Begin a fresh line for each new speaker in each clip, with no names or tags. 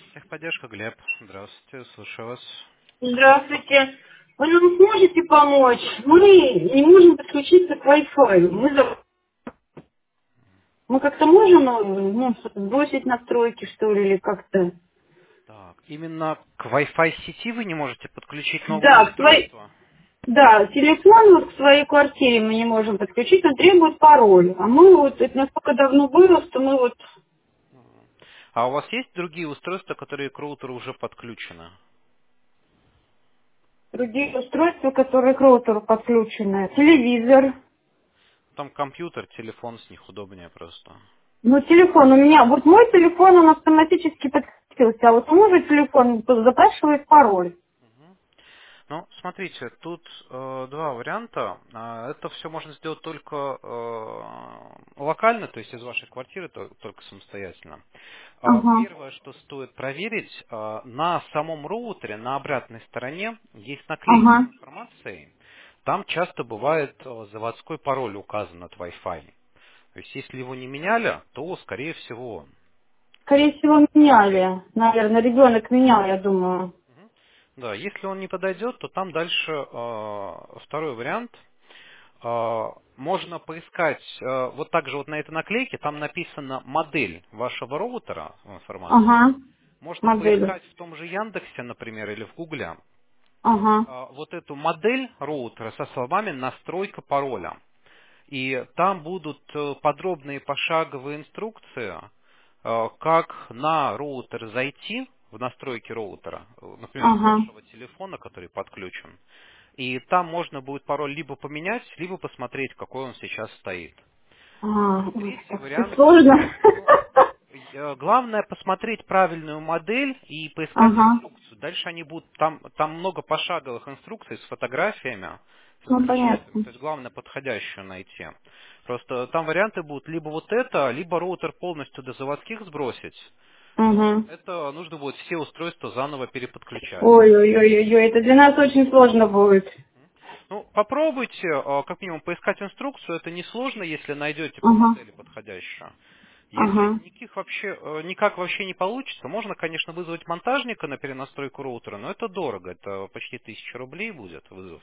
Техподдержка, Глеб. Здравствуйте, слушаю вас.
Здравствуйте. Вы нам сможете помочь? Мы не можем подключиться к Wi-Fi. Мы как-то можем что-то сбросить настройки, что ли, или как-то?
Так, именно к Wi-Fi сети вы не можете подключить новое
Да,
устройство?
да, телефон вот к своей квартире мы не можем подключить, он требует пароль. А мы вот, это настолько давно было, что мы вот
А у вас есть другие устройства, которые к роутеру уже подключены?
другие устройства, которые к роутеру подключены. Телевизор.
Там компьютер, телефон, с них удобнее просто.
Ну, телефон у меня, вот мой телефон, он автоматически подключился, а вот у мужа телефон запрашивает пароль.
Ну, смотрите, тут два варианта. Это все можно сделать только локально, то есть из вашей квартиры, только самостоятельно.
Ага,
Первое, что стоит проверить, на самом роутере, на обратной стороне, есть наклейка с
ага.
информацией. Там часто бывает заводской пароль указан от Wi-Fi. То есть, если его не меняли, то, скорее всего, он.
Скорее всего, меняли. Наверное, ребенок менял, я думаю.
Да, если он не подойдет, то там дальше второй вариант. Можно поискать, вот так же вот на этой наклейке, там написана модель вашего роутера в информации.
Ага,
Можно
модель.
поискать в том же Яндексе, например, или в Гугле
Ага,
вот эту модель роутера со словами «настройка пароля». И там будут подробные пошаговые инструкции, как на роутер зайти, в настройки роутера, например, с
ага.
вашего телефона, который подключен. И там можно будет пароль либо поменять, либо посмотреть, какой он сейчас стоит.
А,
И
ой,
третий
так все
вариант,
сложно.
ну, главное посмотреть правильную модель и поискать
Ага,
инструкцию. Дальше они будут, там много пошаговых инструкций с фотографиями, с
ну
изображениями,
понятно.
то есть главное подходящую найти. Просто там варианты будут либо вот это, либо роутер полностью до заводских сбросить, но
Угу.
это нужно будет все устройства заново переподключать.
Ой-ой-ой-ой, это для нас очень сложно будет.
Ну, попробуйте, как минимум, поискать инструкцию. Это несложно, если найдете по
Ага,
модели подходящую. Если
ага.
никак вообще не получится, можно, конечно, вызвать монтажника на перенастройку роутера, но это дорого. Это почти 1000 рублей будет вызов.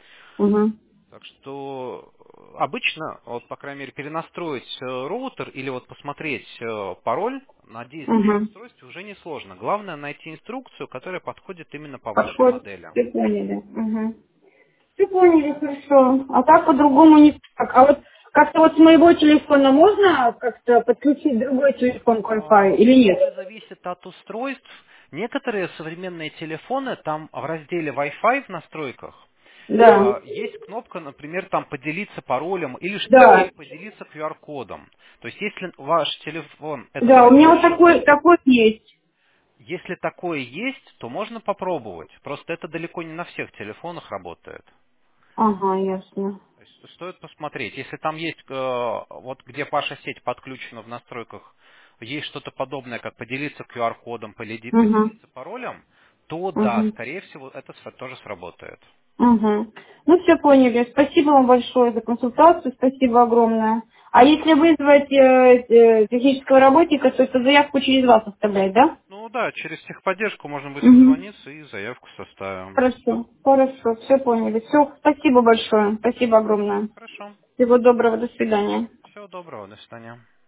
Угу.
Так что обычно, вот, по крайней мере, перенастроить роутер или вот посмотреть пароль на действующем
Угу.
устройстве уже несложно. Главное найти инструкцию, которая подходит именно по вашей
Подход,
модели.
все поняли. Угу. Все поняли, хорошо. А так по-другому не так. А вот как-то вот с моего телефона можно как-то подключить другой телефон к Wi-Fi или нет?
Уже зависит от устройств. Некоторые современные телефоны, там в разделе Wi-Fi в настройках,
Да.
есть кнопка, например, там поделиться паролем или
Да.
поделиться QR-кодом. То есть, если ваш телефон это
Да, у меня вот
поддерживает,
такой есть.
если такое есть, то можно попробовать. Просто это далеко не на всех телефонах работает.
Ага, ясно.
То есть стоит посмотреть. Если там есть, вот где ваша сеть подключена в настройках, есть что-то подобное, как поделиться QR-кодом,
Угу.
поделиться паролем, то да,
Угу.
скорее всего, это тоже сработает.
Угу. Ну, все поняли. Спасибо вам большое за консультацию. Спасибо огромное. А если вызвать технического работника, то эту заявку через вас оставлять, да?
Ну да, через техподдержку можно будет
Угу.
созвониться и заявку составим.
Хорошо, хорошо, все поняли. Все, спасибо большое. Спасибо огромное.
Хорошо.
Всего доброго, до свидания.
Всего доброго, до свидания.